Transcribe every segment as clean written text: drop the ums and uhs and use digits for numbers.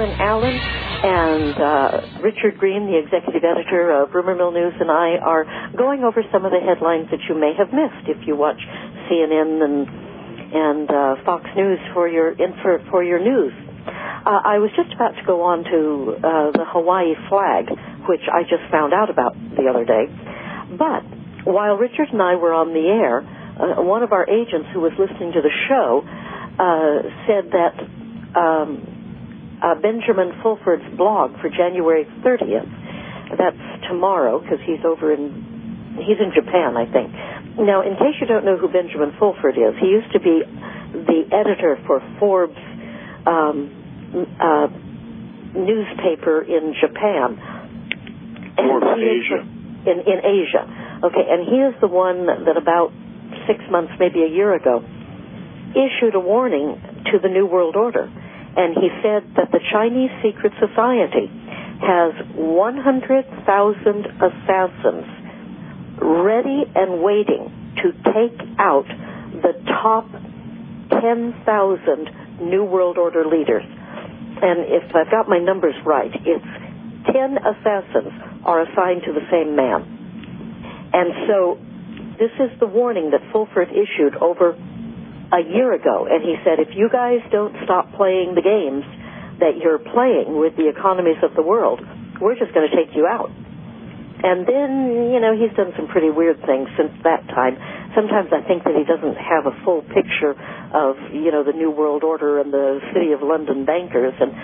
Kevin Allen and Richard Green, the executive editor of Rumor Mill News, and I are going over some of the headlines that you may have missed if you watch CNN and Fox News for your news. I was just about to go on to the Hawaii flag, which I just found out about the other day. But while Richard and I were on the air, one of our agents who was listening to the show said that Benjamin Fulford's blog for January 30th, that's tomorrow because he's in Japan, I think. Now, in case you don't know who Benjamin Fulford is, he used to be the editor for Forbes newspaper in Japan. Forbes Asia. In Asia. Okay, and he is the one that about 6 months, maybe a year ago, issued a warning to the New World Order. And he said that the Chinese Secret Society has 100,000 assassins ready and waiting to take out the top 10,000 New World Order leaders. And if I've got my numbers right, it's 10 assassins are assigned to the same man. And so this is the warning that Fulford issued over a year ago. And he said, if you guys don't stop playing the games that you're playing with the economies of the world, we're just going to take you out. And then, he's done some pretty weird things since that time. Sometimes I think that he doesn't have a full picture of, the New World Order and the City of London bankers. And,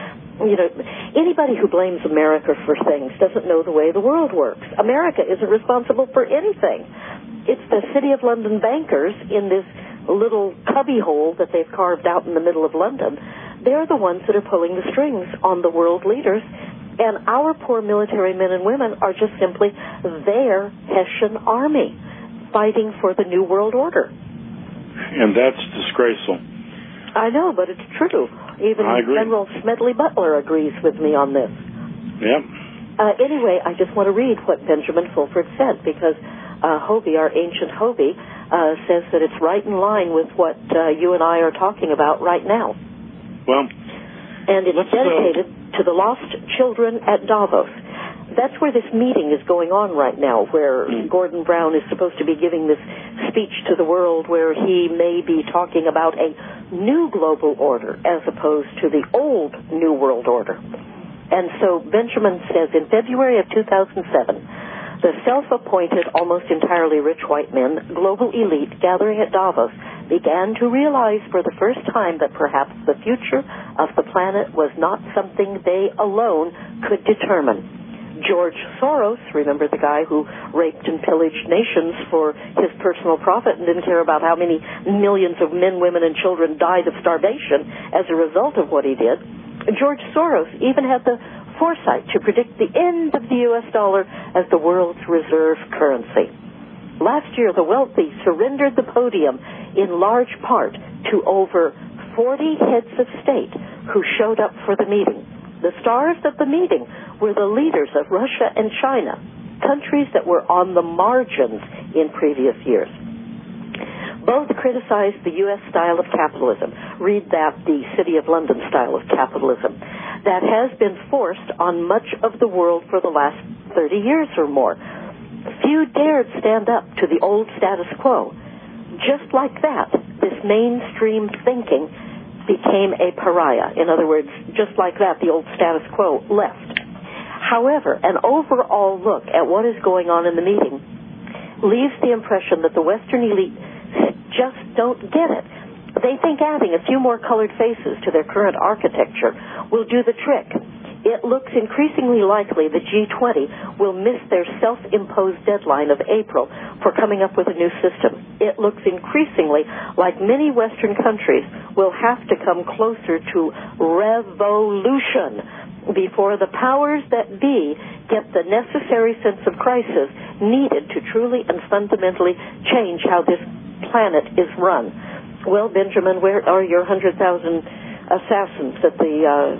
anybody who blames America for things doesn't know the way the world works. America isn't responsible for anything. It's the City of London bankers in this little cubbyhole that they've carved out in the middle of London. They're the ones that are pulling the strings on the world leaders. And our poor military men and women are just simply their Hessian army fighting for the New World Order. And that's disgraceful. I know, but it's true. Even General Smedley Butler agrees with me on this. Yep. Anyway, I just want to read what Benjamin Fulford said, because Hobie, our ancient Hobie, says that it's right in line with what you and I are talking about right now. Well, and it's dedicated to the lost children at Davos. That's where this meeting is going on right now, where Gordon Brown is supposed to be giving this speech to the world where he may be talking about a new global order as opposed to the old New World Order. And so Benjamin says in February of 2007, the self-appointed, almost entirely rich white men, global elite gathering at Davos, began to realize for the first time that perhaps the future of the planet was not something they alone could determine. George Soros, remember the guy who raped and pillaged nations for his personal profit and didn't care about how many millions of men, women, and children died of starvation as a result of what he did. George Soros even had the foresight to predict the end of the U.S. dollar as the world's reserve currency. Last year, the wealthy surrendered the podium in large part to over 40 heads of state who showed up for the meeting. The stars of the meeting were the leaders of Russia and China, countries that were on the margins in previous years. Both criticized the U.S. style of capitalism. Read that, the City of London style of capitalism, that has been forced on much of the world for the last 30 years or more. Few dared stand up to the old status quo. Just like that, this mainstream thinking became a pariah. In other words, just like that, the old status quo left. However, an overall look at what is going on in the meeting leaves the impression that the Western elite just don't get it. They think adding a few more colored faces to their current architecture will do the trick. It looks increasingly likely the G20 will miss their self-imposed deadline of April for coming up with a new system. It looks increasingly like many Western countries will have to come closer to revolution before the powers that be get the necessary sense of crisis needed to truly and fundamentally change how this planet is run. Well, Benjamin, where are your 100,000 assassins that the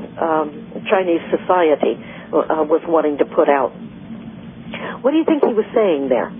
Chinese society was wanting to put out? What do you think he was saying there?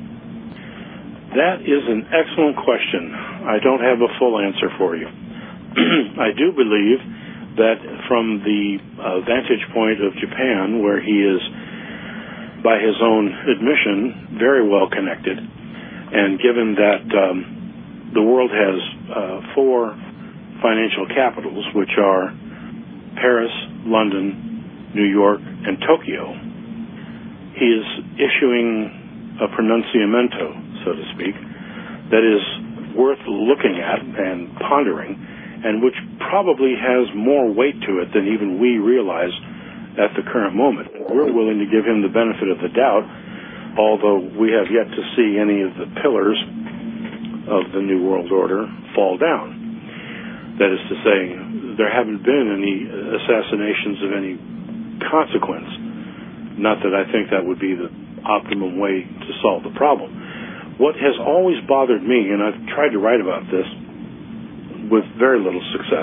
That is an excellent question. I don't have a full answer for you. I do believe that from the vantage point of Japan, where he is, by his own admission, very well connected, and given that the world has 4 financial capitals, which are Paris, London, New York, and Tokyo, he is issuing a pronunciamento, so to speak, that is worth looking at and pondering, and which probably has more weight to it than even we realize at the current moment. We're willing to give him the benefit of the doubt, although we have yet to see any of the pillars of the New World Order fall down. That is to say, there haven't been any assassinations of any consequence. Not that I think that would be the optimum way to solve the problem. What has always bothered me, and I've tried to write about this with very little success,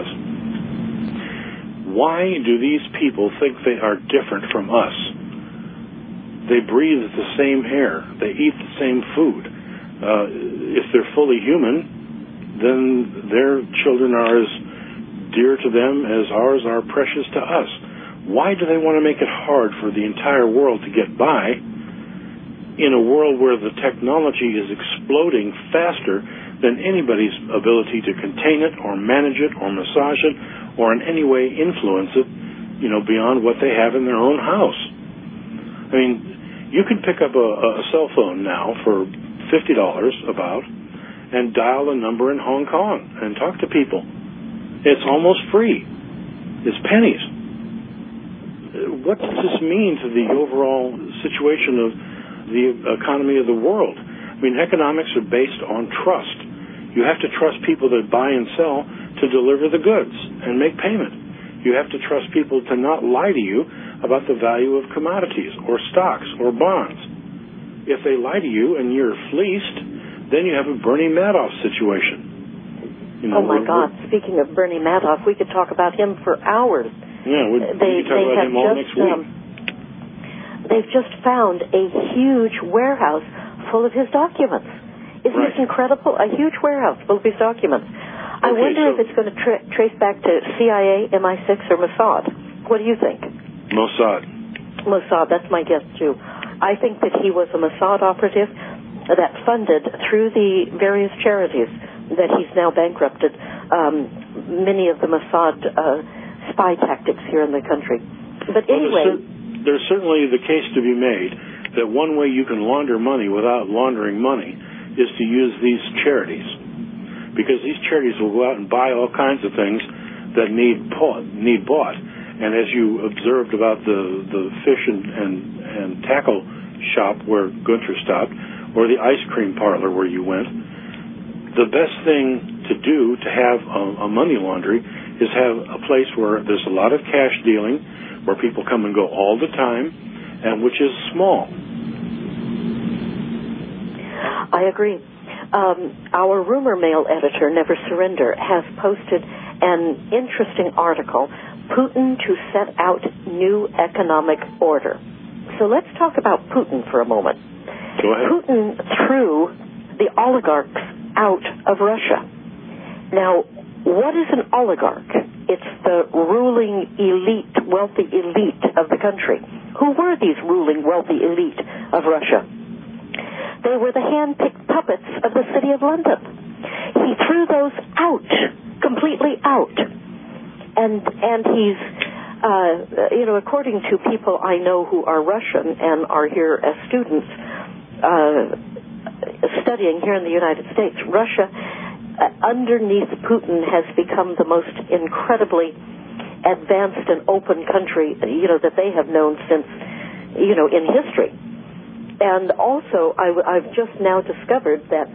why do these people think they are different from us? They breathe the same air. They eat the same food. If they're fully human, then their children are as dear to them as ours are precious to us. Why do they want to make it hard for the entire world to get by in a world where the technology is exploding faster than anybody's ability to contain it or manage it or massage it or in any way influence it, beyond what they have in their own house? I mean, you can pick up a cell phone now for $50 about and dial a number in Hong Kong and talk to people. It's almost free. It's pennies. What does this mean to the overall situation of the economy of the world? I mean, economics are based on trust. You have to trust people that buy and sell to deliver the goods and make payment. You have to trust people to not lie to you about the value of commodities or stocks or bonds. If they lie to you and you're fleeced, then you have a Bernie Madoff situation. Oh, my God. Speaking of Bernie Madoff, we could talk about him for hours. Yeah, we can talk about him all next week. They've just found a huge warehouse full of his documents. Isn't this incredible? A huge warehouse full of his documents. I wonder if it's going to trace back to CIA, MI6, or Mossad. What do you think? Mossad, that's my guess, too. I think that he was a Mossad operative that funded, through the various charities that he's now bankrupted, many of the Mossad spy tactics here in the country. But anyway... There's certainly the case to be made that one way you can launder money without laundering money is to use these charities. Because these charities will go out and buy all kinds of things that need bought. And as you observed about the fish and tackle shop where Gunther stopped, or the ice cream parlor where you went, the best thing to do to have a money laundry is have a place where there's a lot of cash dealing, where people come and go all the time, and which is small. I agree. Our rumor mail editor, Never Surrender, has posted an interesting article, Putin to Set Out New Economic Order. So let's talk about Putin for a moment. Go ahead. Putin threw the oligarchs out of Russia. Now, what is an oligarch? It's the ruling elite, wealthy elite of the country. Who were these ruling, wealthy elite of Russia? They were the hand-picked puppets of the city of London. He threw those out, completely out. And he's, according to people I know who are Russian and are here as students studying here in the United States, Russia, underneath Putin, has become the most incredibly advanced and open country, that they have known since, in history. And also, I've just now discovered that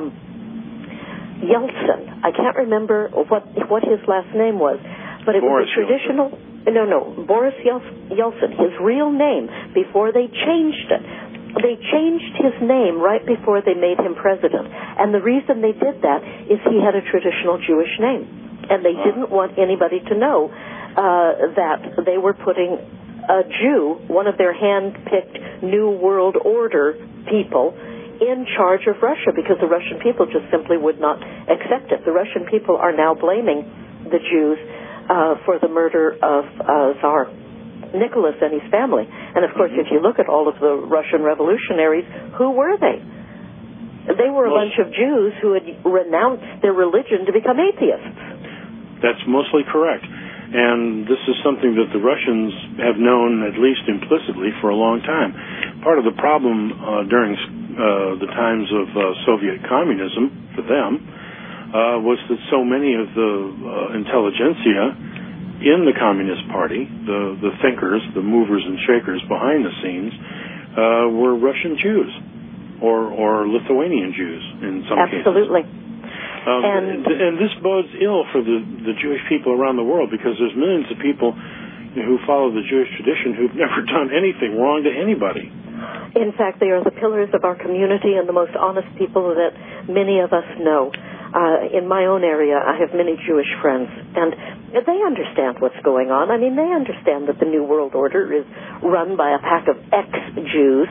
Yeltsin, I can't remember what his last name was, but it was a traditional... Boris Yeltsin, his real name, before they changed it. They changed his name right before they made him president. And the reason they did that is he had a traditional Jewish name. And they didn't want anybody to know that they were putting a Jew, one of their hand-picked New World Order people, in charge of Russia, because the Russian people just simply would not accept it. The Russian people are now blaming the Jews for the murder of Tsar Nicholas and his family. And, of course, if you look at all of the Russian revolutionaries, who were they? They were a bunch of Jews who had renounced their religion to become atheists. That's mostly correct. And this is something that the Russians have known, at least implicitly, for a long time. Part of the problem during the times of Soviet communism, for them, was that so many of the intelligentsia in the Communist Party, the thinkers, the movers and shakers behind the scenes, were Russian Jews. Or Lithuanian Jews in some cases. Absolutely. And this bodes ill for the Jewish people around the world, because there's millions of people who follow the Jewish tradition who've never done anything wrong to anybody. In fact, they are the pillars of our community and the most honest people that many of us know. In my own area, I have many Jewish friends, and they understand what's going on. I mean, they understand that the New World Order is run by a pack of ex-Jews,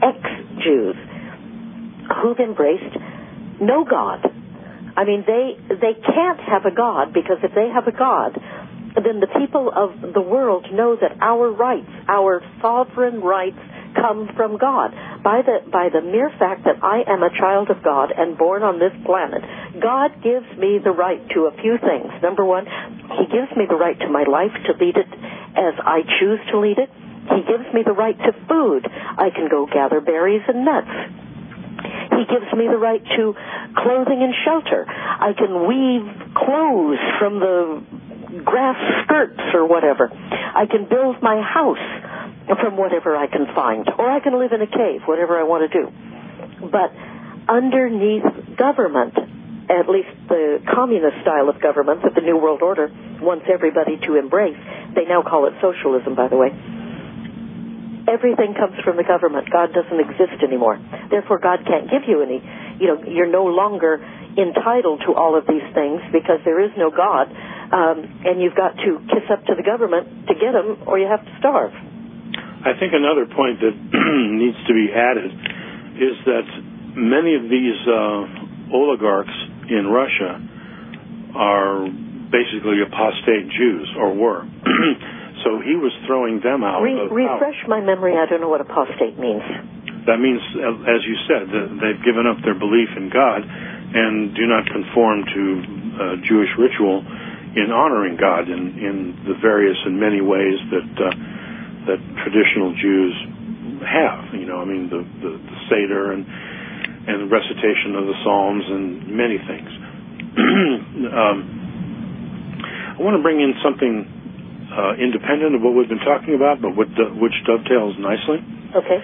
who've embraced no God. I mean, they can't have a God, because if they have a God, then the people of the world know that our rights, our sovereign rights, come from God. By the mere fact that I am a child of God and born on this planet, God gives me the right to a few things. Number one, He gives me the right to my life, to lead it as I choose to lead it. He gives me the right to food. I can go gather berries and nuts. He gives me the right to clothing and shelter. I can weave clothes from the grass skirts or whatever. I can build my house from whatever I can find. Or I can live in a cave, whatever I want to do. But underneath government, at least the communist style of government that the New World Order wants everybody to embrace, they now call it socialism, by the way, everything comes from the government. God doesn't exist anymore. Therefore, God can't give you any. You're no longer entitled to all of these things because there is no God, and you've got to kiss up to the government to get them, or you have to starve. I think another point that needs to be added is that many of these oligarchs in Russia are basically apostate Jews, or were. So he was throwing them out of power. Refresh my memory. I don't know what apostate means. That means, as you said, that they've given up their belief in God and do not conform to Jewish ritual in honoring God in the various and many ways that traditional Jews have. The Seder and the recitation of the Psalms and many things. I want to bring in something independent of what we've been talking about, but which dovetails nicely. Okay.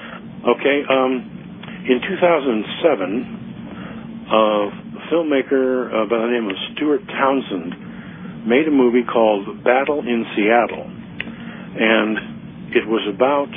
In 2007, a filmmaker by the name of Stuart Townsend made a movie called Battle in Seattle, and it was about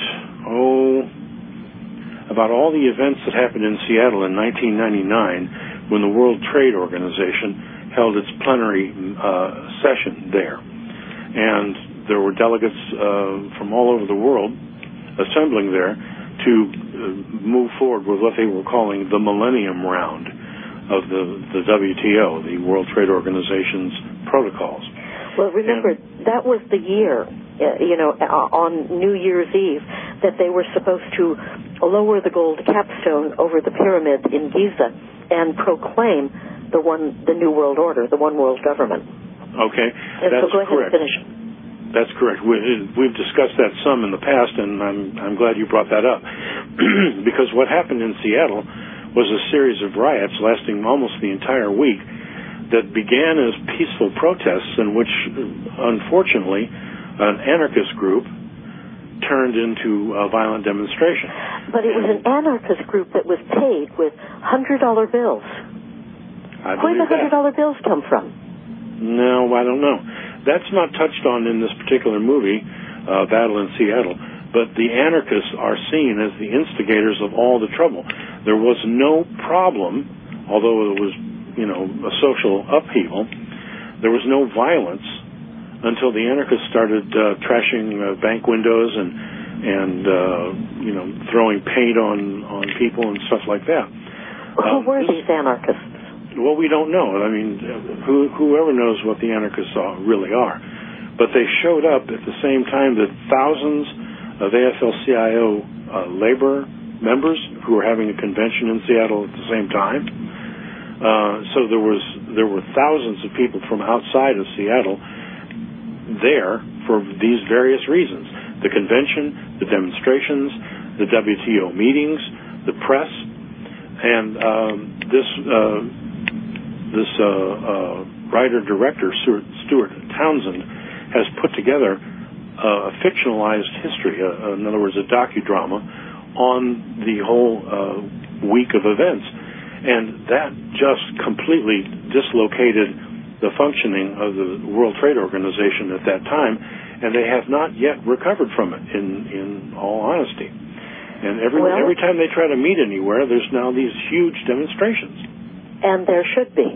all the events that happened in Seattle in 1999 when the World Trade Organization held its plenary session there. And there were delegates from all over the world assembling there to move forward with what they were calling the Millennium Round of the WTO, the World Trade Organization's protocols. Well, remember, that was the year, on New Year's Eve, that they were supposed to lower the gold capstone over the pyramid in Giza and proclaim the New World Order, the one world government. Okay, that's so go ahead correct. And finish. That's correct. We've discussed that some in the past, and I'm glad you brought that up. Because what happened in Seattle was a series of riots lasting almost the entire week that began as peaceful protests in which, unfortunately, an anarchist group turned into a violent demonstration. But it was an anarchist group that was paid with $100 bills. Where did the $100 bills come from? No, I don't know. That's not touched on in this particular movie, Battle in Seattle, but the anarchists are seen as the instigators of all the trouble. There was no problem, although it was, a social upheaval, there was no violence until the anarchists started trashing bank windows and throwing paint on people and stuff like that. Who were these anarchists? Well, we don't know. I mean, whoever knows what the anarchists really are. but they showed up at the same time that thousands of AFL-CIO labor members who were having a convention in Seattle at the same time. So there were thousands of people from outside of Seattle there for these various reasons: the convention, the demonstrations, the WTO meetings, the press, and this writer-director, Stuart Townsend, has put together a fictionalized history, in other words, a docudrama, on the whole week of events. And that just completely dislocated the functioning of the World Trade Organization at that time, and they have not yet recovered from it, in all honesty. And every time they try to meet anywhere, there's now these huge demonstrations. And there should be.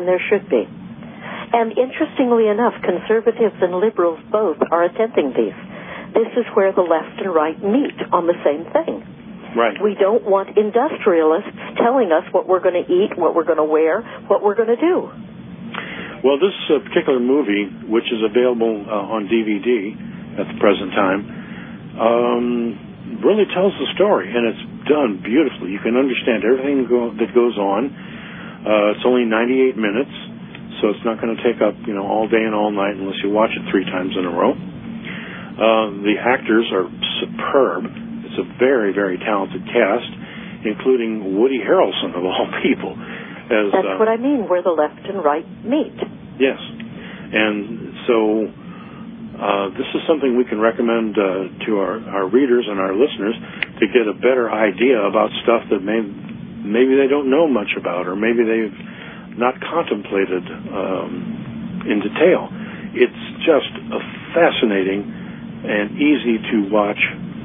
And interestingly enough, conservatives and liberals both are attending these. This is where the left and right meet on the same thing. Right. We don't want industrialists telling us what we're going to eat, what we're going to wear, what we're going to do. Well, this particular movie, which is available on DVD at the present time, really tells the story, and it's done beautifully. You can understand everything that goes on. It's only 98 minutes, so it's not going to take up all day and all night unless you watch it 3 times in a row. The actors are superb. It's a very, very talented cast, including Woody Harrelson, of all people. That's what I mean, where the left and right meet. Yes. And so this is something we can recommend to our readers and our listeners to get a better idea about stuff that maybe they don't know much about, or maybe they've not contemplated in detail. It's just a fascinating and easy to watch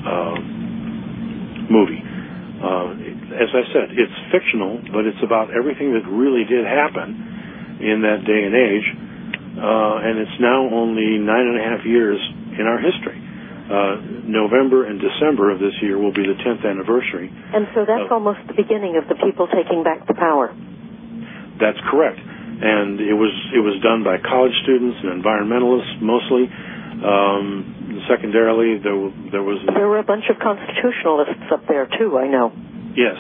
movie. As I said, it's fictional, but it's about everything that really did happen in that day and age, and it's now only 9.5 years in our history. November and December of this year will be the 10th anniversary. And so that's almost the beginning of the people taking back the power. That's correct. And it was done by college students and environmentalists mostly. Secondarily, there were a bunch of constitutionalists up there too, I know. Yes.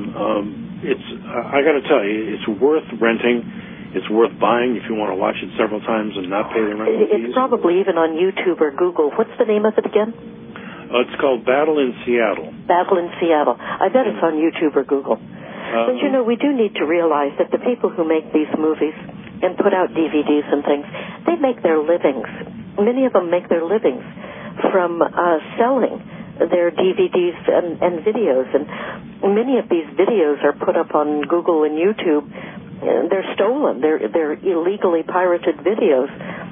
I got to tell you, it's worth renting. It's worth buying if you want to watch it several times and not pay the rental fees. It's probably even on YouTube or Google. What's the name of it again? It's called Battle in Seattle. Battle in Seattle. I bet it's on YouTube or Google. But we do need to realize that the people who make these movies and put out DVDs and things, they make their livings. Many of them make their livings from selling their DVDs and videos. And many of these videos are put up on Google and YouTube. They're stolen. They're illegally pirated videos.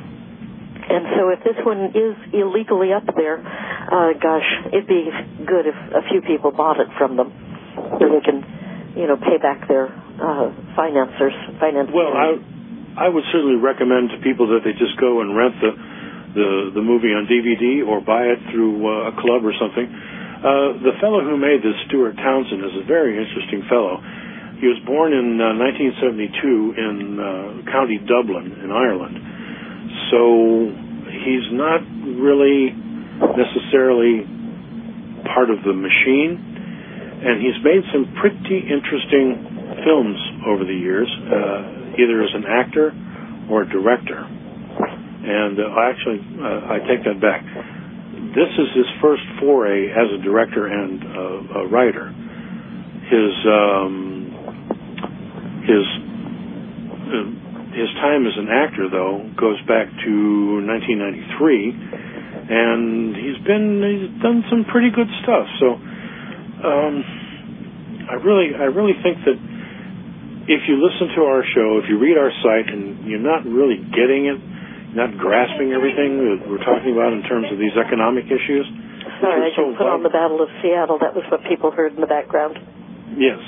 And so if this one is illegally up there, it'd be good if a few people bought it from them so they can, pay back their financiers. Well, I would certainly recommend to people that they just go and rent the movie on DVD or buy it through a club or something. The fellow who made this, Stuart Townsend, is a very interesting fellow. He was born in 1972 in County Dublin in Ireland. So he's not really necessarily part of the machine, and he's made some pretty interesting films over the years, either as an actor or a director. And I take that back. This is his first foray as a director and a writer. His time as an actor, though, goes back to 1993, and he's done some pretty good stuff. So I really think that if you listen to our show, if you read our site, and you're not really getting it, not grasping everything that we're talking about in terms of these economic issues. Sorry, I just put on the Battle of Seattle. That was what people heard in the background. Yes.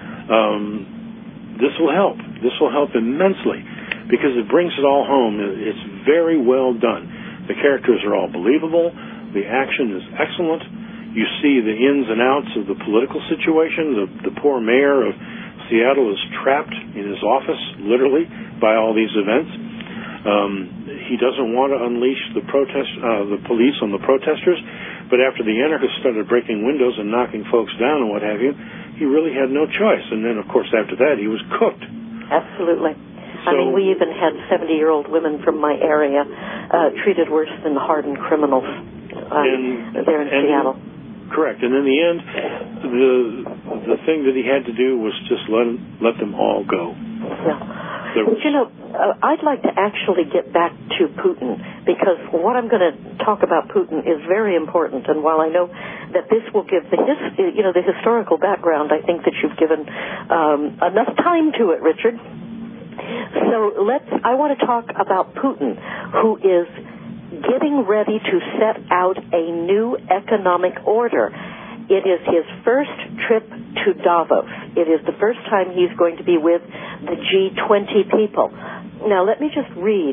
This will help. This will help immensely because it brings it all home. It's very well done. The characters are all believable. The action is excellent. You see the ins and outs of the political situation. The poor mayor of Seattle is trapped in his office, literally, by all these events. he doesn't want to unleash the police on the protesters, but after the anarchists started breaking windows and knocking folks down and what have you, he really had no choice. And then, of course, after that, he was cooked. Absolutely. So, I mean, we even had 70-year-old women from my area treated worse than hardened criminals there in Seattle. Correct. And in the end, the thing that he had to do was just let them all go. Yeah. I'd like to actually get back to Putin, because what I'm going to talk about Putin is very important. And while I know that this will give the historical background, I think that you've given enough time to it, Richard. So I want to talk about Putin, who is getting ready to set out a new economic order. It is his first trip to Davos. It is the first time he's going to be with the G20 people. Now, let me just read.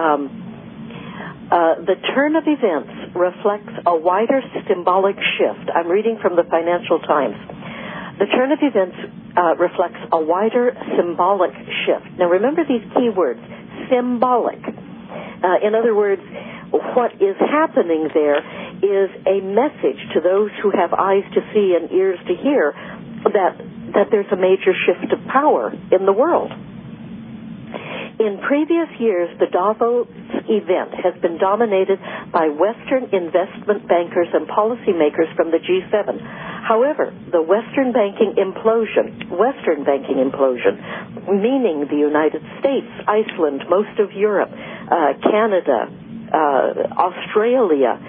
The turn of events reflects a wider symbolic shift. I'm reading from the Financial Times. The turn of events reflects a wider symbolic shift. Now, remember these key words, symbolic. In other words, what is happening there is a message to those who have eyes to see and ears to hear that there's a major shift of power in the world. In previous years, the Davos event has been dominated by Western investment bankers and policymakers from the G7. However, the Western banking implosion, meaning the United States, Iceland, most of Europe, Canada, Australia,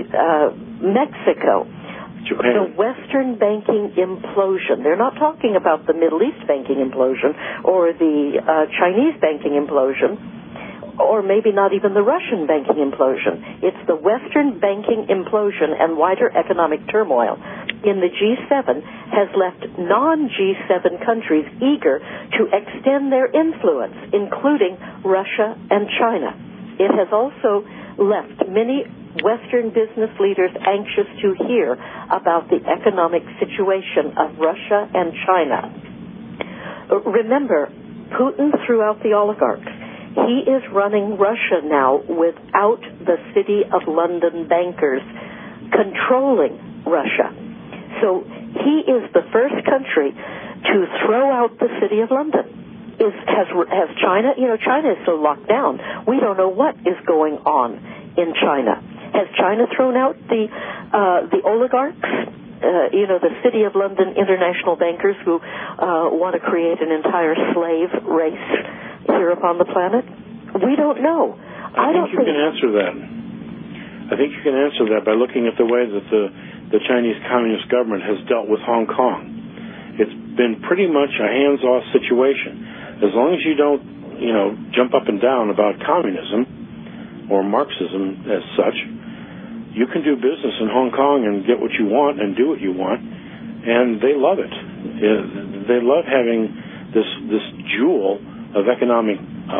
Mexico, Japan. The Western banking implosion. They're not talking about the Middle East banking implosion or the Chinese banking implosion, or maybe not even the Russian banking implosion. It's the Western banking implosion and wider economic turmoil in the G7 has left non-G7 countries eager to extend their influence, including Russia and China. It has also left many Western business leaders anxious to hear about the economic situation of Russia and China. Remember, Putin threw out the oligarchs. He is running Russia now without the City of London bankers controlling Russia. So he is the first country to throw out the City of London. Has China, China is so locked down. We don't know what is going on in China. Has China thrown out the oligarchs? The City of London international bankers who want to create an entire slave race here upon the planet? We don't know. I think you can answer that. I think you can answer that by looking at the way that the Chinese Communist government has dealt with Hong Kong. It's been pretty much a hands-off situation. As long as you don't, jump up and down about communism or Marxism as such, you can do business in Hong Kong and get what you want and do what you want, and they love it. They love having this jewel of economic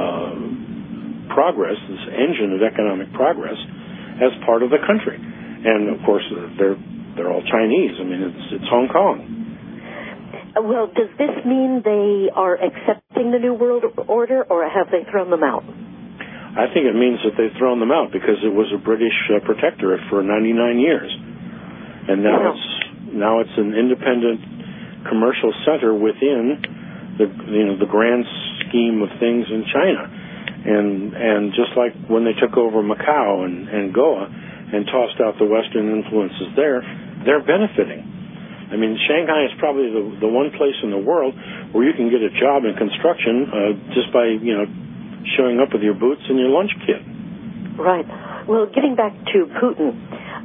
progress, this engine of economic progress, as part of the country. And of course, they're all Chinese. I mean, it's Hong Kong. Well, does this mean they are accepting the New World Order, or have they thrown them out? I think it means that they've thrown them out because it was a British protectorate for 99 years, and now it's an independent commercial center within the grand scheme of things in China, and just like when they took over Macau and Goa and tossed out the Western influences there, they're benefiting. I mean, Shanghai is probably the one place in the world where you can get a job in construction just by showing up with your boots and your lunch kit. Right. Well, getting back to Putin,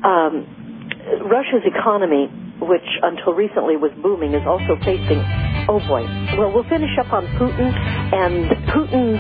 Russia's economy, which until recently was booming, is also facing, oh boy. Well, we'll finish up on Putin and Putin's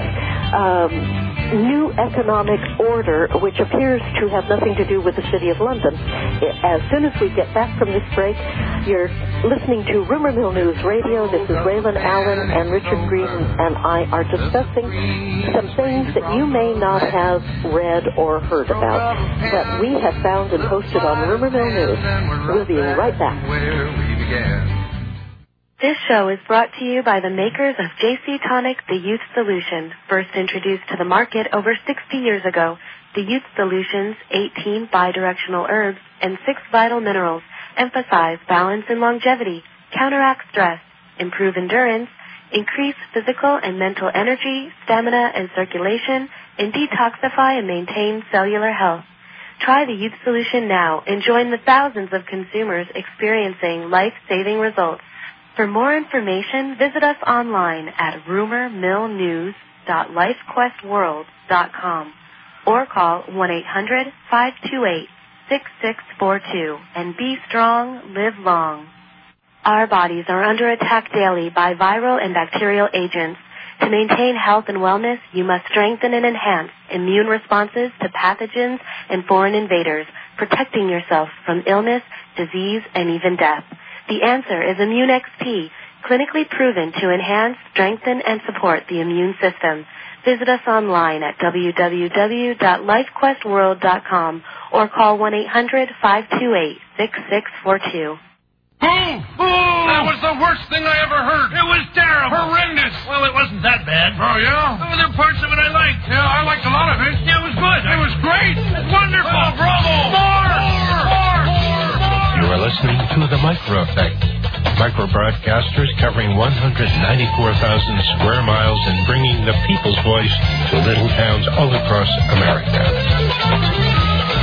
new economic order, which appears to have nothing to do with the City of London. As soon as we get back from this break, you're listening to Rumor Mill News Radio. This is Raylan Allen, and Richard Green and I are discussing some things that you may not have read or heard about that we have found and posted on Rumor Mill News. We'll be right back. This show is brought to you by the makers of JC Tonic, the Youth Solution. First introduced to the market over 60 years ago, the Youth Solution's 18 bidirectional herbs and 6 vital minerals emphasize balance and longevity, counteract stress, improve endurance, increase physical and mental energy, stamina and circulation, and detoxify and maintain cellular health. Try the Youth Solution now and join the thousands of consumers experiencing life-saving results. For more information, visit us online at rumormillnews.lifequestworld.com or call 1-800-528-6642 and be strong, live long. Our bodies are under attack daily by viral and bacterial agents. To maintain health and wellness, you must strengthen and enhance immune responses to pathogens and foreign invaders, protecting yourself from illness, disease, and even death. The answer is Immune XP, clinically proven to enhance, strengthen, and support the immune system. Visit us online at www.lifequestworld.com or call 1-800-528-6642. Boom! That was the worst thing I ever heard. It was terrible. Horrendous. Well, it wasn't that bad. Oh, yeah? There were parts of it I liked. Yeah, I liked a lot of it. Yeah, it was good. It was great. Wonderful. Oh, bravo. More. You are listening to The Micro Effect. Micro broadcasters covering 194,000 square miles and bringing the people's voice to little towns all across America.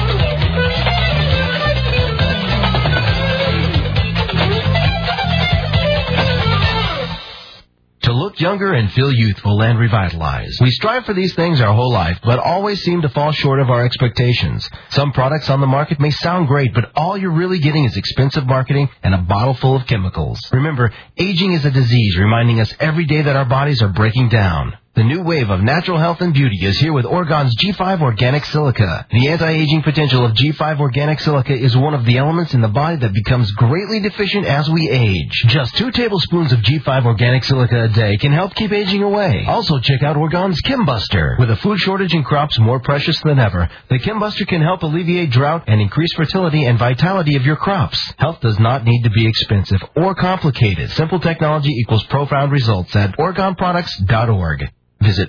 To look younger and feel youthful and revitalized. We strive for these things our whole life, but always seem to fall short of our expectations. Some products on the market may sound great, but all you're really getting is expensive marketing and a bottle full of chemicals. Remember, aging is a disease, reminding us every day that our bodies are breaking down. The new wave of natural health and beauty is here with Orgon's G5 Organic Silica. The anti-aging potential of G5 Organic Silica is one of the elements in the body that becomes greatly deficient as we age. Just 2 tablespoons of G5 Organic Silica a day can help keep aging away. Also check out Orgon's Chembuster. With a food shortage and crops more precious than ever, the Chembuster can help alleviate drought and increase fertility and vitality of your crops. Health does not need to be expensive or complicated. Simple technology equals profound results at OrgonProducts.org. Visit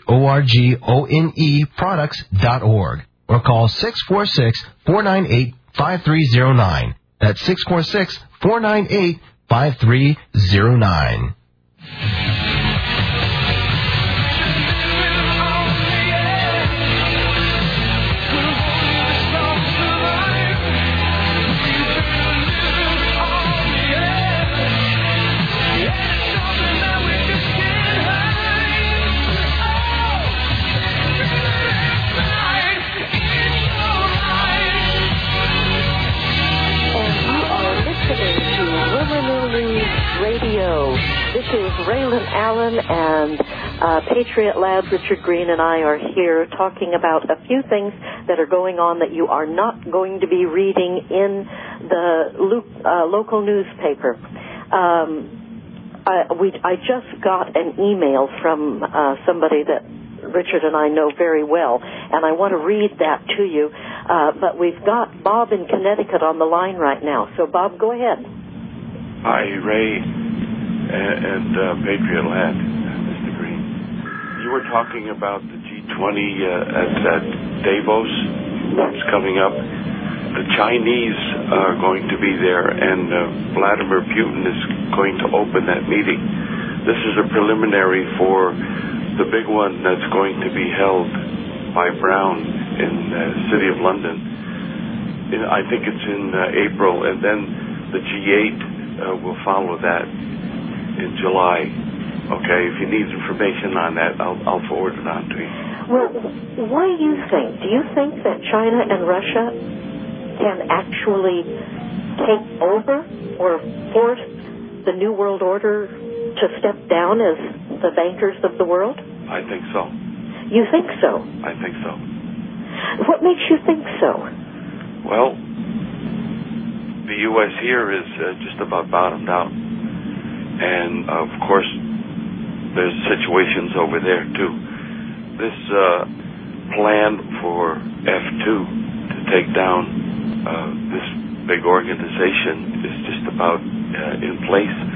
ORGONEProducts.org or call 646-498-5309. That's 646-498-5309. This is Raylan Allen and Patriot Lad Richard Green and I are here talking about a few things that are going on that you are not going to be reading in the local newspaper. I just got an email from somebody that Richard and I know very well, and I want to read that to you. But we've got Bob in Connecticut on the line right now. So, Bob, go ahead. Hi, Ray and Patriot Lad, Mr. Green. You were talking about the G20 at Davos that's coming up. The Chinese are going to be there, and Vladimir Putin is going to open that meeting. This is a preliminary for the big one that's going to be held by Brown in the city of London. I think it's in April, and then the G8 will follow that in July. Okay, if you need information on that, I'll forward it on to you. Well, what do you think? Do you think that China and Russia can actually take over or force the New World Order to step down as the bankers of the world? I think so. You think so? I think so. What makes you think so? Well, the U.S. here is just about bottomed out. And, of course, there's situations over there, too. This plan for F2 to take down this big organization is just about in place.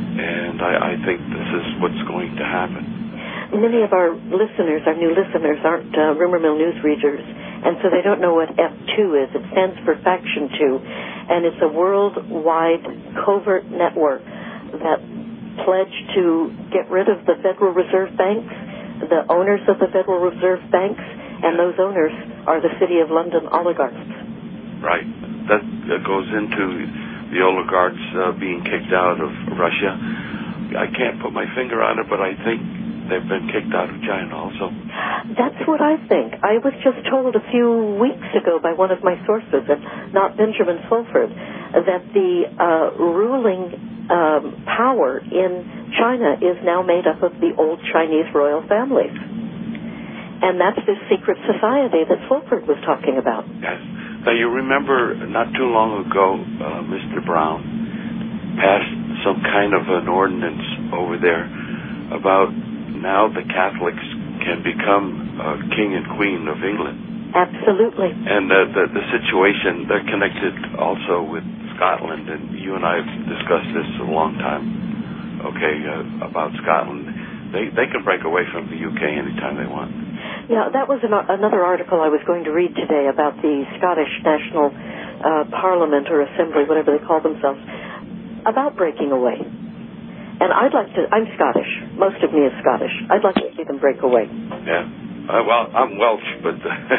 And I think this is what's going to happen. Many of our listeners, our new listeners, aren't Rumor Mill News readers, and so they don't know what F2 is. It stands for Faction 2, and it's a worldwide covert network that pledged to get rid of the Federal Reserve banks, the owners of the Federal Reserve banks, and those owners are the City of London oligarchs. Right. That goes into the oligarchs being kicked out of Russia. I can't put my finger on it, but I think they've been kicked out of China also. That's what I think. I was just told a few weeks ago by one of my sources, and not Benjamin Fulford, that the ruling power in China is now made up of the old Chinese royal families. And that's this secret society that Fulford was talking about. Yes. Now, you remember not too long ago, Mr. Brown passed some kind of an ordinance over there about now the Catholics can become king and queen of England. Absolutely. And the situation, they're connected also with Scotland, and you and I have discussed this a long time, about Scotland. They can break away from the UK anytime they want. Yeah, that was another article I was going to read today about the Scottish National Parliament or Assembly, whatever they call themselves, about breaking away. And I'm Scottish. Most of me is Scottish. I'd like to see them break away. Yeah. Well, I'm Welsh, but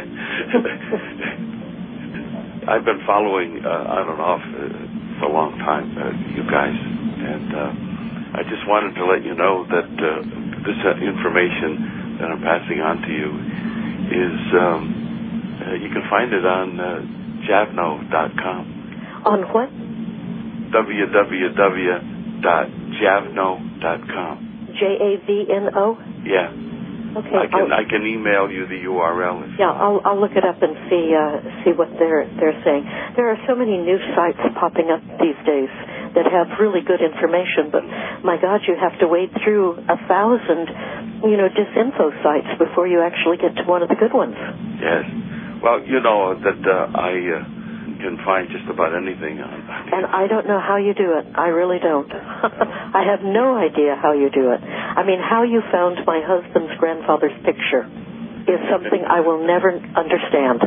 I've been following on and off for a long time, you guys. And I just wanted to let you know that this information that I'm passing on to you is, you can find it on Javno.com. On what? www.javno.com. Javno? Yeah. Okay. I can email you the URL. I'll look it up and see what they're saying. There are so many news sites popping up these days that have really good information, but my God, you have to wade through 1,000, disinfo sites before you actually get to one of the good ones. Yes. Well, you know that I can find just about anything on. And I don't know how you do it. I really don't. I have no idea how you do it. I mean, how you found my husband's grandfather's picture is something I will never understand.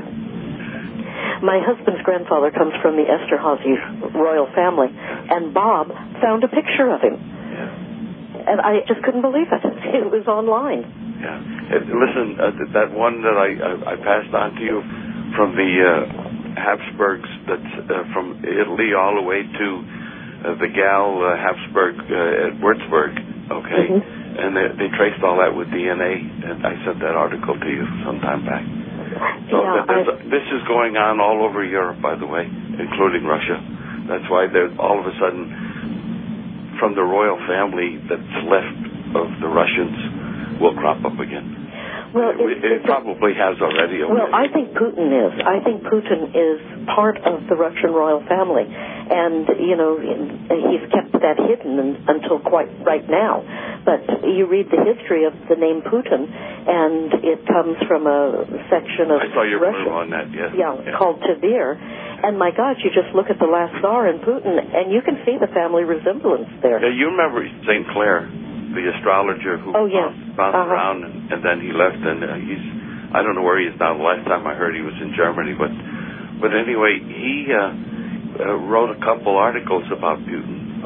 My husband's grandfather comes from the Esterhazy royal family, and Bob found a picture of him. Yeah. And I just couldn't believe it. It was online. Yeah. Listen, that one that I passed on to you from the Habsburgs, that's from Italy all the way to the gal Habsburg at Würzburg, okay? Mm-hmm. And they traced all that with DNA, and I sent that article to you some time back. So this is going on all over Europe, by the way, including Russia. That's why there's all of a sudden, from the royal family that's left of the Russians, will crop up again. Well, it probably has already. Well, I think Putin is. I think Putin is part of the Russian royal family. And, he's kept that hidden until quite right now. But you read the history of the name Putin, and it comes from a section of I saw your Russia. on that, yes. Yeah, called Tver. And, my God, you just look at the last Tsar and Putin, and you can see the family resemblance there. Yeah, you remember St. Clair, the astrologer who bounced around, and then he left, and I don't know where he is now. The last time I heard he was in Germany, but anyway, he wrote a couple articles about Putin,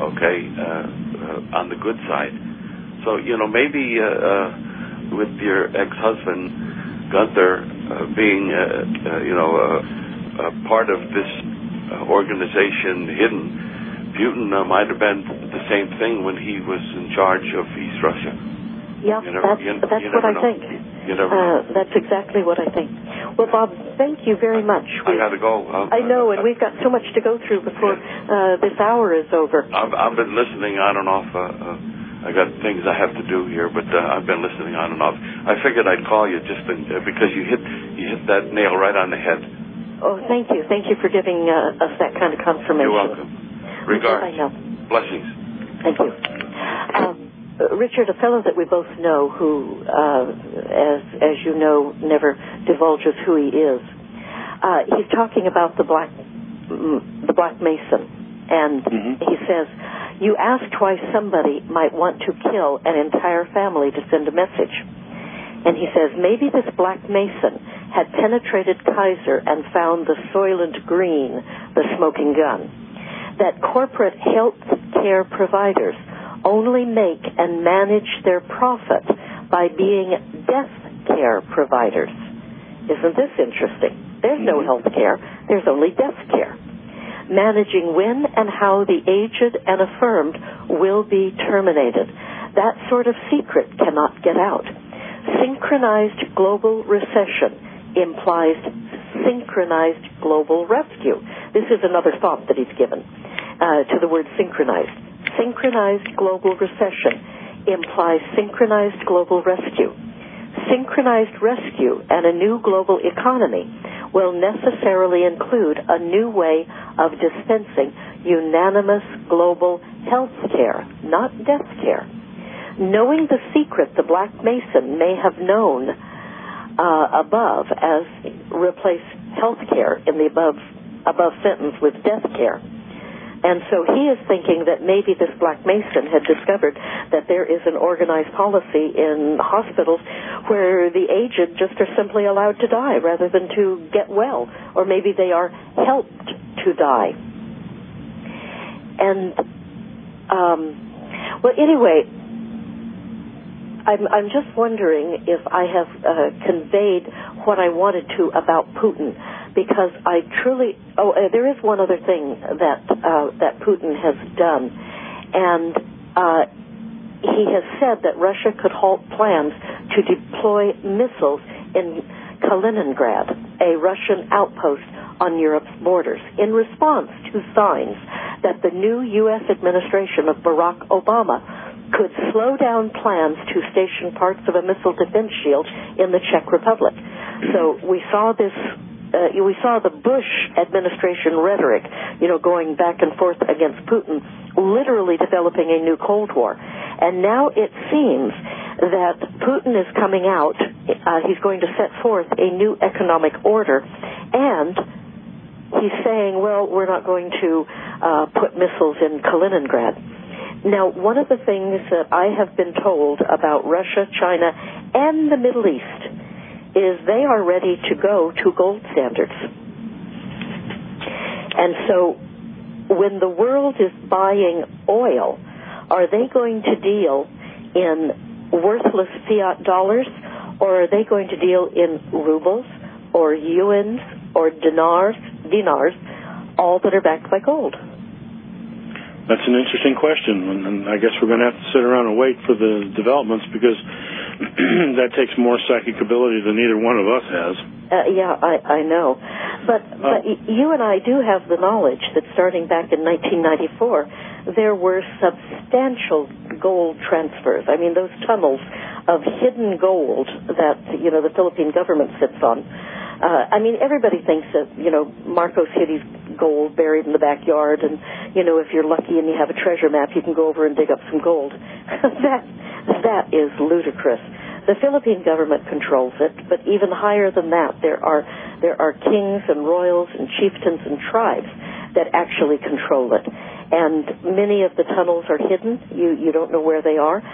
on the good side. So, maybe with your ex-husband, Gunther, being, part of this organization hidden, Putin might have been the same thing when he was in charge of East Russia. Yeah, that's what I think. That's exactly what I think. Well, Bob, thank you very much. I got to go. I know, and we've got so much to go through before this hour is over. I've been listening on and off. I got things I have to do here, but I've been listening on and off. I figured I'd call you just because you hit that nail right on the head. Oh, thank you. Thank you for giving us that kind of confirmation. You're welcome. Regards. I know. Blessings. Thank you. Richard, a fellow that we both know who, as you know, never divulges who he is, he's talking about the Black Mason. And he says, You asked why somebody might want to kill an entire family to send a message. And he says, maybe this Black Mason had penetrated Kaiser and found the Soylent Green, the smoking gun. That corporate health care providers only make and manage their profit by being death care providers. Isn't this interesting? There's no health care. There's only death care. Managing when and how the aged and affirmed will be terminated. That sort of secret cannot get out. Synchronized global recession implies synchronized global rescue. This is another thought that he's given to the word synchronized. Synchronized global recession implies synchronized global rescue. Synchronized rescue and a new global economy will necessarily include a new way of dispensing unanimous global health care, not death care. Knowing the secret the Black Mason may have known above as replace health care in the above sentence with death care. And so he is thinking that maybe this Black Mason had discovered that there is an organized policy in hospitals where the aged just are simply allowed to die rather than to get well, or maybe they are helped to die. And, well, anyway, I'm just wondering if I have conveyed what I wanted to about Putin, because I truly... Oh, there is one other thing that Putin has done, and he has said that Russia could halt plans to deploy missiles in Kaliningrad, a Russian outpost on Europe's borders, in response to signs that the new U.S. administration of Barack Obama could slow down plans to station parts of a missile defense shield in the Czech Republic. So we saw this, we saw the Bush administration rhetoric, going back and forth against Putin, literally developing a new Cold War. And now it seems that Putin is coming out, he's going to set forth a new economic order, and he's saying, well, we're not going to put missiles in Kaliningrad. Now, one of the things that I have been told about Russia, China, and the Middle East is they are ready to go to gold standards. And so when the world is buying oil, are they going to deal in worthless fiat dollars, or are they going to deal in rubles or yuans or dinars, all that are backed by gold? That's an interesting question, and I guess we're going to have to sit around and wait for the developments, because that takes more psychic ability than either one of us has. Yeah, I know. But you and I do have the knowledge that starting back in 1994, there were substantial gold transfers. I mean, those tunnels of hidden gold that, the Philippine government sits on. I mean, everybody thinks that, Marcos hid his gold buried in the backyard, and, if you're lucky and you have a treasure map, you can go over and dig up some gold. That is ludicrous. The Philippine government controls it, but even higher than that, there are kings and royals and chieftains and tribes that actually control it. And many of the tunnels are hidden. You don't know where they are.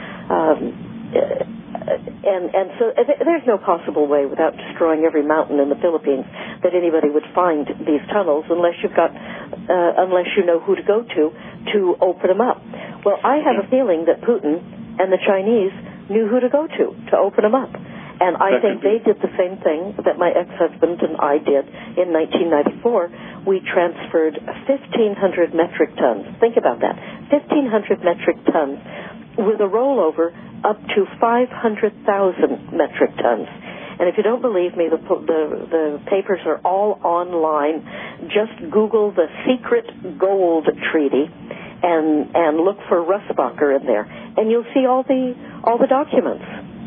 And so there's no possible way, without destroying every mountain in the Philippines, that anybody would find these tunnels unless unless you know who to go to open them up. Well, I have a feeling that Putin and the Chinese knew who to go to open them up. And I think they did the same thing that my ex-husband and I did in 1994. We transferred 1,500 metric tons. Think about that. 1,500 metric tons with a rollover up to 500,000 metric tons. And if you don't believe me, the papers are all online. Just Google the secret gold treaty and look for Russbacher in there, and you'll see all the documents.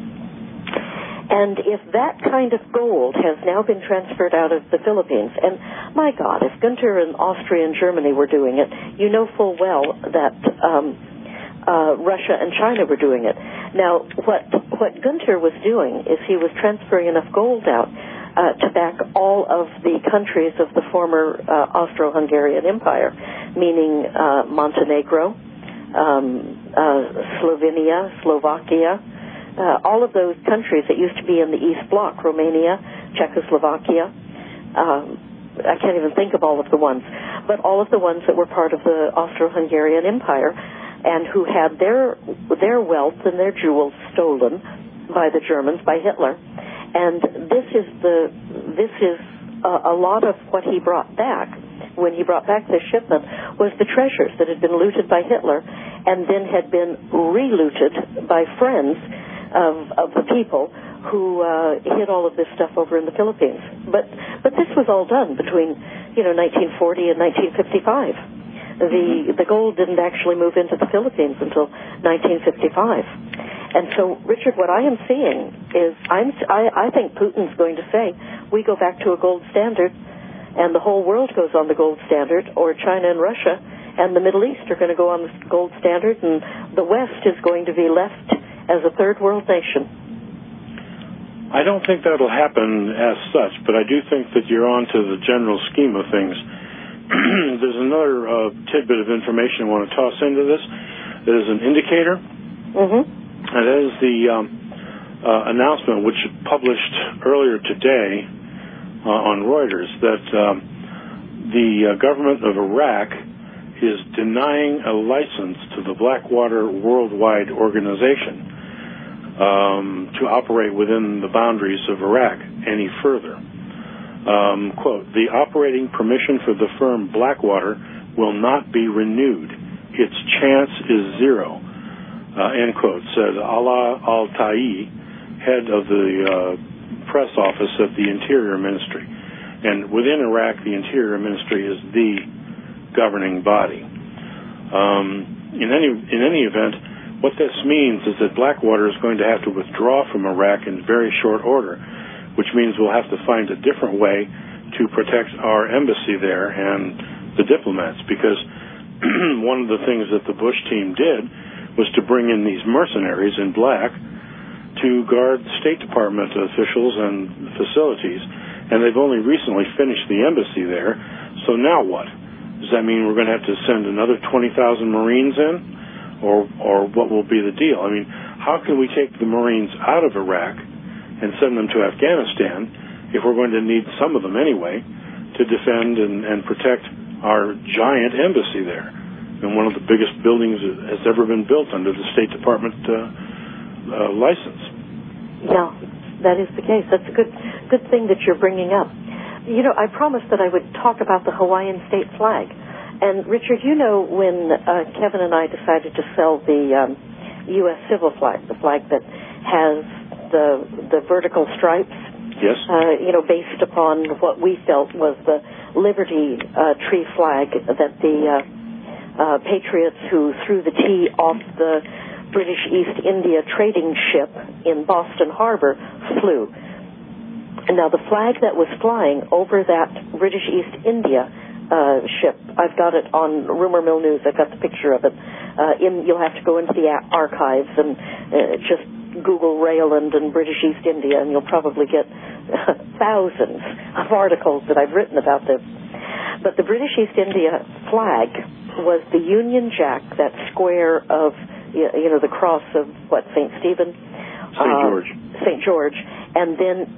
And if that kind of gold has now been transferred out of the Philippines, and my God, if Günther and Austria and Germany were doing it, you know full well that Russia and China were doing it. Now, what Günther was doing is he was transferring enough gold out to back all of the countries of the former Austro-Hungarian Empire, meaning Montenegro, Slovenia, Slovakia, all of those countries that used to be in the East Bloc, Romania, Czechoslovakia. I can't even think of all of the ones, but all of the ones that were part of the Austro-Hungarian Empire and who had their wealth and their jewels stolen by the Germans, by Hitler. And this is a lot of what he brought back when he brought back this shipment was the treasures that had been looted by Hitler and then had been re-looted by friends of the people who hid all of this stuff over in the Philippines. But this was all done between 1940 and 1955. The gold didn't actually move into the Philippines until 1955. And so, Richard, what I am seeing is I think Putin's going to say we go back to a gold standard and the whole world goes on the gold standard, or China and Russia and the Middle East are going to go on the gold standard, and the West is going to be left as a third world nation. I don't think that'll happen as such, but I do think that you're on to the general scheme of things. There's another tidbit of information I want to toss into this. That is an indicator. Mm-hmm. And that is the announcement, which published earlier today on Reuters, that the government of Iraq is denying a license to the Blackwater Worldwide Organization to operate within the boundaries of Iraq any further. Quote, the operating permission for the firm Blackwater will not be renewed. Its chance is zero, end quote, said Ala Al-Tai, head of the press office of the Interior Ministry. And within Iraq, the Interior Ministry is the governing body. In any event, what this means is that Blackwater is going to have to withdraw from Iraq in very short order, which means we'll have to find a different way to protect our embassy there and the diplomats, because one of the things that the Bush team did was to bring in these mercenaries in black to guard State Department officials and facilities, and they've only recently finished the embassy there. So now what? Does that mean we're going to have to send another 20,000 Marines in? Or what will be the deal? I mean, how can we take the Marines out of Iraq and send them to Afghanistan if we're going to need some of them anyway to defend and protect our giant embassy there? And one of the biggest buildings that has ever been built under the State Department license. Yeah, that is the case. That's a good thing that you're bringing up. I promised that I would talk about the Hawaiian state flag. And, Richard, when Kevin and I decided to sell the U.S. civil flag, the flag that has the vertical stripes, yes, based upon what we felt was the Liberty Tree flag that the patriots who threw the tea off the British East India trading ship in Boston Harbor flew. And now the flag that was flying over that British East India ship, I've got it on Rumor Mill News. I've got the picture of it. You'll have to go into the archives and just Google Rayland and British East India, and you'll probably get thousands of articles that I've written about this. But the British East India flag was the Union Jack, that square of, the cross of, St. Stephen? St. George. And then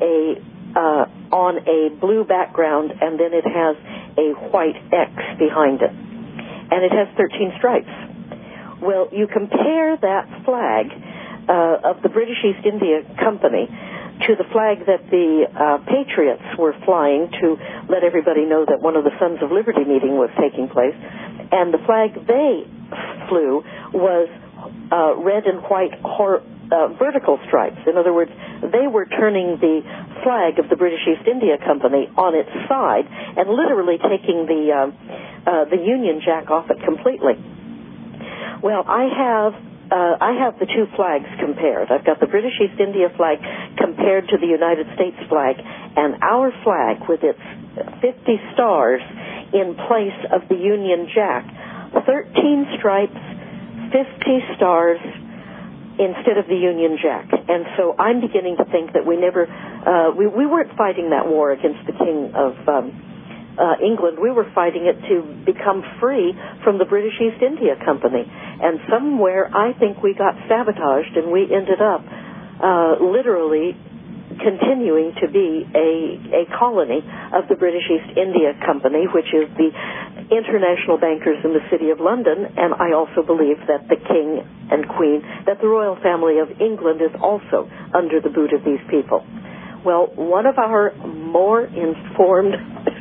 on a blue background, and then it has a white X behind it. And it has 13 stripes. Well, you compare that flag of the British East India Company to the flag that the Patriots were flying to let everybody know that one of the Sons of Liberty meeting was taking place. And the flag they flew was red and white vertical stripes. In other words, they were turning the flag of the British East India Company on its side and literally taking the Union Jack off it completely. Well, I have the two flags compared. I've got the British East India flag compared to the United States flag, and our flag with its 50 stars in place of the Union Jack, 13 stripes, 50 stars instead of the Union Jack. And so I'm beginning to think that we weren't fighting that war against the King of England. We were fighting it to become free from the British East India Company. And somewhere, I think we got sabotaged, and we ended up literally continuing to be a colony of the British East India Company, which is the international bankers in the City of London, and I also believe that the King and Queen, that the royal family of England is also under the boot of these people. Well, one of our more informed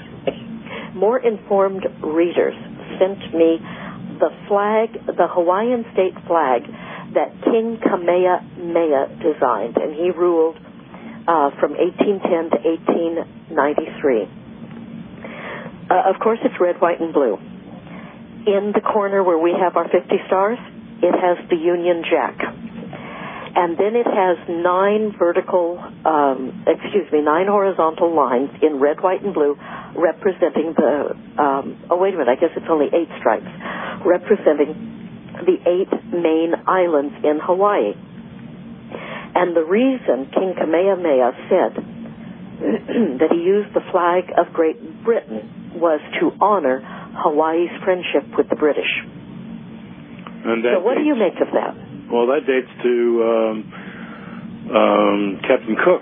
readers sent me the flag, the Hawaiian state flag that King Kamehameha designed, and he ruled from 1810 to 1893. Of course, it's red, white, and blue. In the corner where we have our 50 stars, it has the Union Jack. And then it has 9 horizontal lines in red, white, and blue representing the, wait a minute, I guess it's only 8 stripes, representing the 8 main islands in Hawaii. And the reason King Kamehameha said that he used the flag of Great Britain was to honor Hawaii's friendship with the British. And so what do you make of that? Well, that dates to Captain Cook.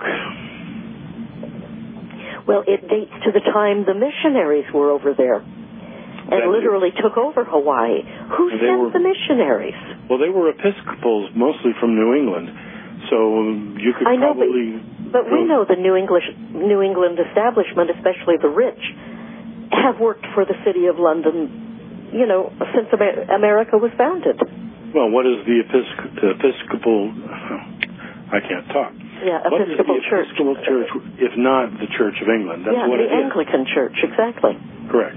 Well, it dates to the time the missionaries were over there and literally took over Hawaii. Who sent the missionaries? Well, they were Episcopals, mostly from New England. So you could probably... But we know the New England establishment, especially the rich, have worked for the City of London, since America was founded. Well, what is the Episcopal... I can't talk. Yeah, Episcopal Church. Episcopal Church, if not the Church of England. That's what it is. The Anglican Church, exactly. Correct.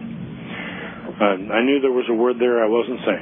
I knew there was a word there I wasn't saying.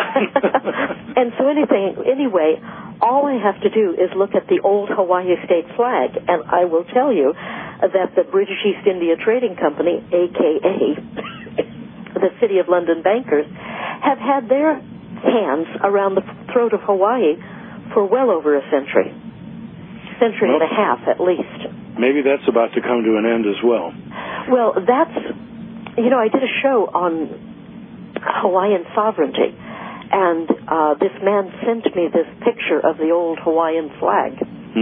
And so anyway, all I have to do is look at the old Hawaii state flag, and I will tell you that the British East India Trading Company, a.k.a. the City of London bankers, have had their hands around the throat of Hawaii for well over a century and a half at least. Maybe that's about to come to an end as well. Well, that's, I did a show on Hawaiian sovereignty, and this man sent me this picture of the old Hawaiian flag.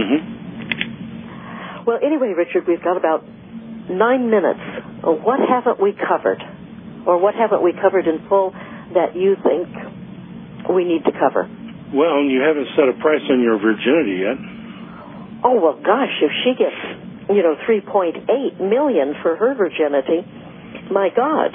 Mm-hmm. Well, anyway, Richard, we've got about 9 minutes. What haven't we covered? Or what haven't we covered in full that you think we need to cover? Well, you haven't set a price on your virginity yet. Oh, well, gosh, if she gets, $3.8 million for her virginity, my God,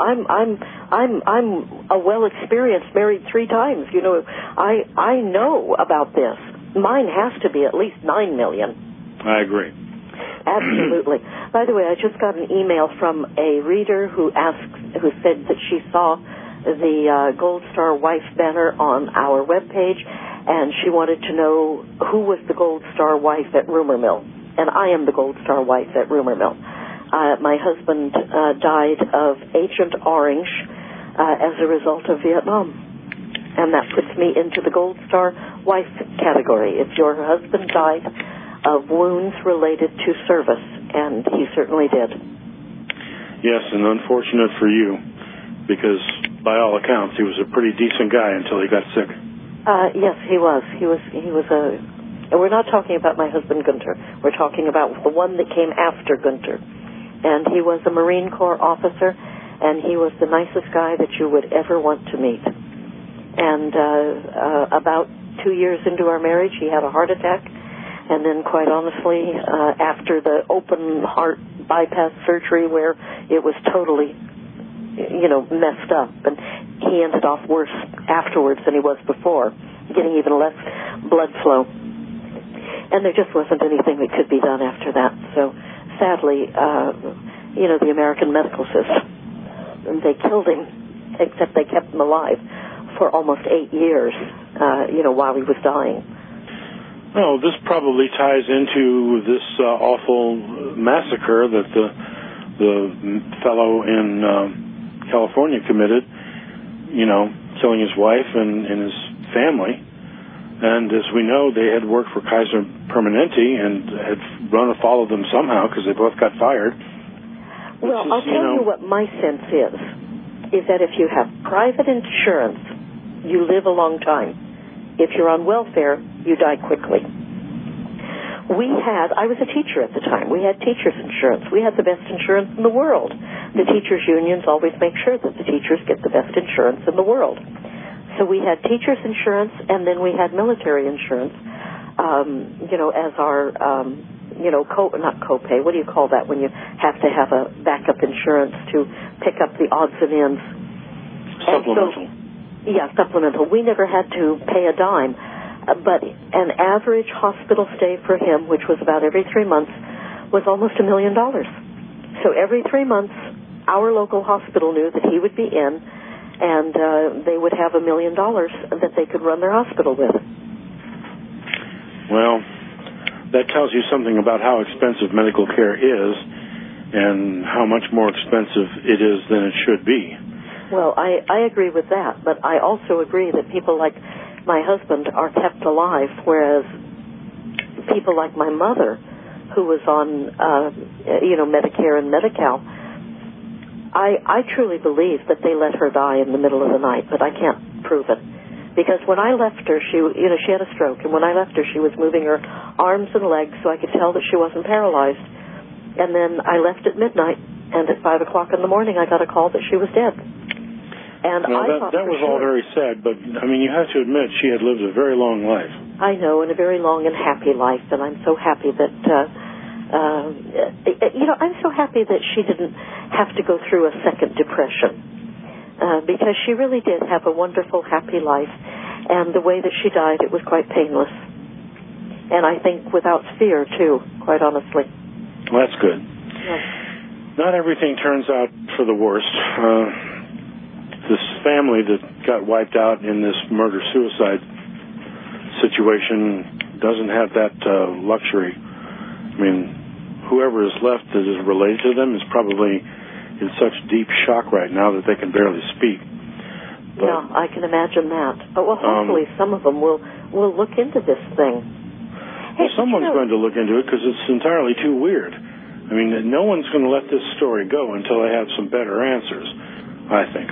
I'm a well-experienced, married 3 times. I know about this. Mine has to be at least $9 million. I agree. Absolutely. By the way, I just got an email from a reader who said that she saw the Gold Star Wife banner on our webpage, and she wanted to know who was the Gold Star Wife at Rumor Mill. And I am the Gold Star Wife at Rumor Mill. My husband died of Agent Orange as a result of Vietnam. And that puts me into the Gold Star Wife category. If your husband died of wounds related to service, and he certainly did. Yes, and unfortunate for you, because by all accounts, he was a pretty decent guy until he got sick. Yes, he was. He was a... We're not talking about my husband, Gunter. We're talking about the one that came after Gunter. And he was a Marine Corps officer, and he was the nicest guy that you would ever want to meet. And about 2 years into our marriage, he had a heart attack. And then, quite honestly, after the open heart bypass surgery where it was totally, messed up, and he ended off worse afterwards than he was before, getting even less blood flow. And there just wasn't anything that could be done after that. So, sadly, the American medical system, they killed him, except they kept him alive for almost 8 years, while he was dying. Well, this probably ties into this awful massacre that the fellow in California committed, killing his wife and his family. And as we know, they had worked for Kaiser Permanente and had run afoul of them somehow because they both got fired. Well, I'll tell you what my sense is that if you have private insurance you live a long time. If you're on welfare, you die quickly. I was a teacher at the time. We had teachers' insurance. We had the best insurance in the world. The teachers' unions always make sure that the teachers get the best insurance in the world. So we had teachers' insurance, and then we had military insurance, as our, not copay. What do you call that when you have to have a backup insurance to pick up the odds and ends? Supplemental. Supplemental. We never had to pay a dime. But an average hospital stay for him, which was about every 3 months, was almost $1 million. So every 3 months, our local hospital knew that he would be in, and they would have $1 million that they could run their hospital with. Well, that tells you something about how expensive medical care is and how much more expensive it is than it should be. Well, I agree with that, but I also agree that people like my husband are kept alive, whereas people like my mother, who was on, Medicare and Medi-Cal, I truly believe that they let her die in the middle of the night, but I can't prove it. Because when I left her, she had a stroke, and when I left her, she was moving her arms and legs, so I could tell that she wasn't paralyzed. And then I left at midnight, and at 5 o'clock in the morning, I got a call that she was dead. And that was all very sad, but, you have to admit she had lived a very long life. I know, and a very long and happy life, and I'm so happy that, I'm so happy that she didn't have to go through a second depression, because she really did have a wonderful, happy life, and the way that she died, it was quite painless. And I think without fear, too, quite honestly. Well, that's good. Yes. Not everything turns out for the worst. This family that got wiped out in this murder-suicide situation doesn't have that luxury. Whoever is left that is related to them is probably in such deep shock right now that they can barely speak. But, yeah, I can imagine that. But, hopefully some of them will look into this thing. Well, someone's going to look into it because it's entirely too weird. No one's going to let this story go until they have some better answers, I think.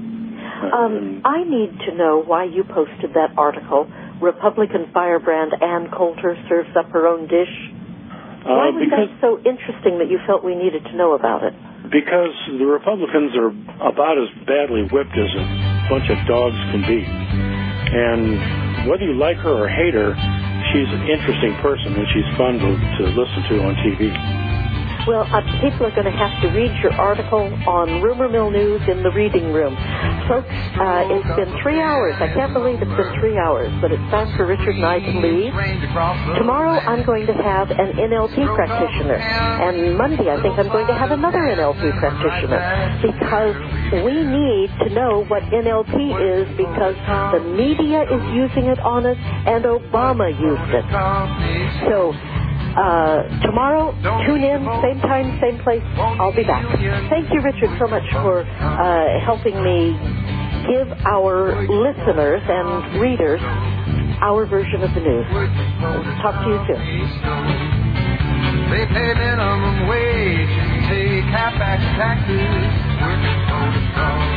I need to know why you posted that article, Republican firebrand Ann Coulter serves up her own dish. Why was that so interesting that you felt we needed to know about it? Because the Republicans are about as badly whipped as a bunch of dogs can be. And whether you like her or hate her, she's an interesting person, and she's fun to listen to on TV. Well, people are going to have to read your article on Rumor Mill News in the reading room. Folks, it's been 3 hours. I can't believe it's been 3 hours, but it's time for Richard and I to leave. Tomorrow I'm going to have an NLP practitioner, and Monday I think I'm going to have another NLP practitioner, because we need to know what NLP is, because the media is using it on us, and Obama used it. So, tomorrow, tune in, same time, same place. I'll be back. Thank you, Richard, so much for helping me give our listeners and readers our version of the news. Talk to you soon. They pay minimum wage and take half-back taxes, working for the strong.